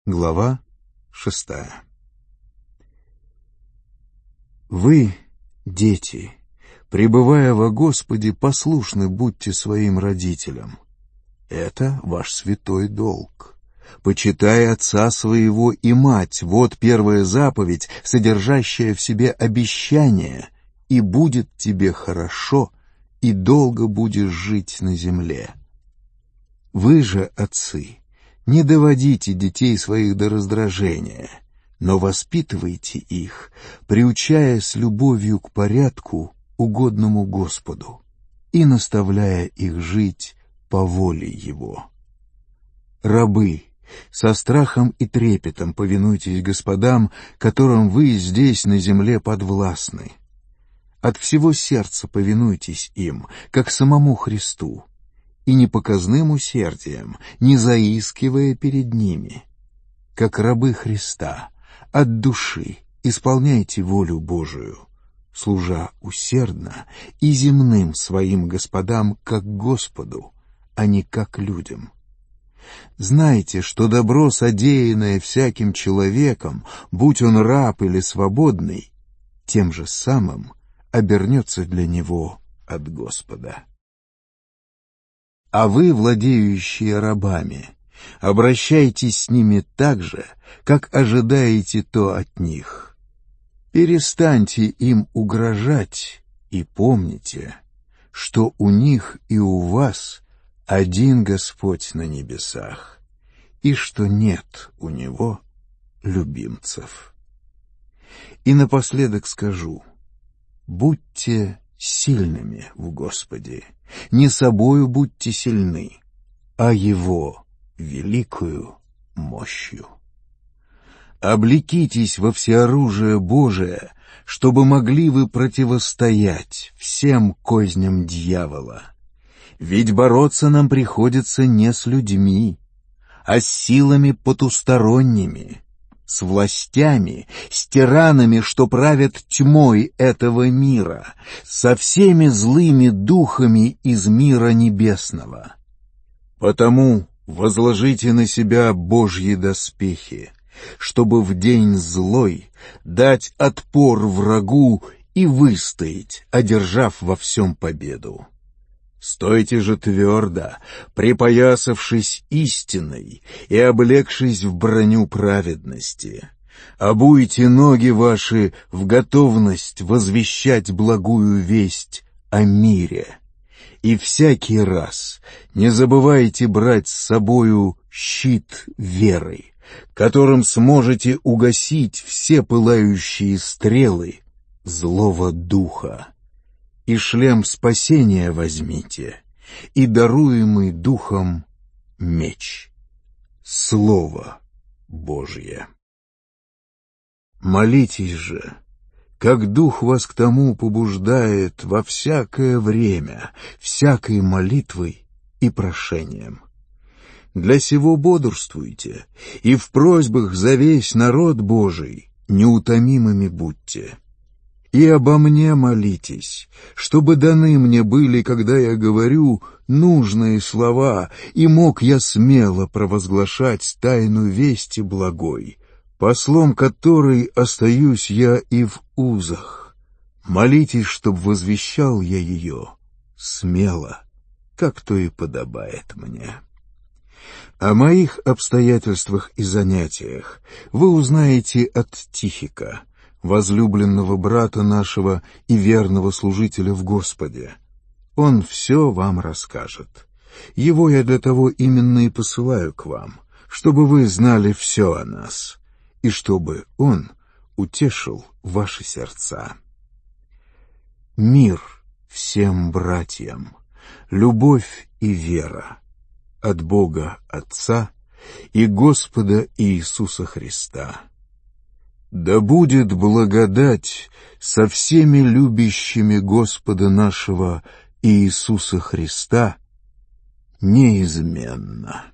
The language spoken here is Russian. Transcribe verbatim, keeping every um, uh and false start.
Глава шестая. Вы, дети, пребывая во Господе, послушны будьте своим родителям. Это ваш святой долг. Почитай отца своего и мать, вот первая заповедь, содержащая в себе обещание, и будет тебе хорошо, и долго будешь жить на земле. Вы же, отцы, не доводите детей своих до раздражения, но воспитывайте их, приучая с любовью к порядку, угодному Господу, и наставляя их жить по воле Его. Рабы, со страхом и трепетом повинуйтесь господам, которым вы здесь на земле подвластны. От всего сердца повинуйтесь им, как самому Христу, и непоказным усердием, не заискивая перед ними. Как рабы Христа, от души исполняйте волю Божию, служа усердно и земным своим господам как Господу, а не как людям. Знайте, что добро, содеянное всяким человеком, будь он раб или свободный, тем же самым обернется для него от Господа. А вы, владеющие рабами, обращайтесь с ними так же, как ожидаете то от них. Перестаньте им угрожать и помните, что у них и у вас один Господь на небесах, и что нет у Него любимцев. И напоследок скажу: будьте сильными в Господе, не собою будьте сильны, а Его великою мощью. Облекитесь во всеоружие Божие, чтобы могли вы противостоять всем козням дьявола. Ведь бороться нам приходится не с людьми, а с силами потусторонними, с властями, с тиранами, что правят тьмой этого мира, со всеми злыми духами из мира небесного. Потому возложите на себя Божьи доспехи, чтобы в день злой дать отпор врагу и выстоять, одержав во всем победу. Стойте же твердо, припоясавшись истиной и облегшись в броню праведности. Обуйте ноги ваши в готовность возвещать благую весть о мире. И всякий раз не забывайте брать с собою щит веры, которым сможете угасить все пылающие стрелы злого духа. И шлем спасения возьмите, и даруемый Духом меч, Слово Божье. Молитесь же, как Дух вас к тому побуждает во всякое время, всякой молитвой и прошением. Для сего бодрствуйте, и в просьбах за весь народ Божий неутомимыми будьте. И обо мне молитесь, чтобы даны мне были, когда я говорю, нужные слова, и мог я смело провозглашать тайну вести благой, послом которой остаюсь я и в узах. Молитесь, чтоб возвещал я ее смело, как то и подобает мне. О моих обстоятельствах и занятиях вы узнаете от Тихика, возлюбленного брата нашего и верного служителя в Господе. Он все вам расскажет. Его я для того именно и посылаю к вам, чтобы вы знали все о нас, и чтобы он утешил ваши сердца. Мир всем братьям, любовь и вера от Бога Отца и Господа Иисуса Христа. Да будет благодать со всеми любящими Господа нашего Иисуса Христа неизменно.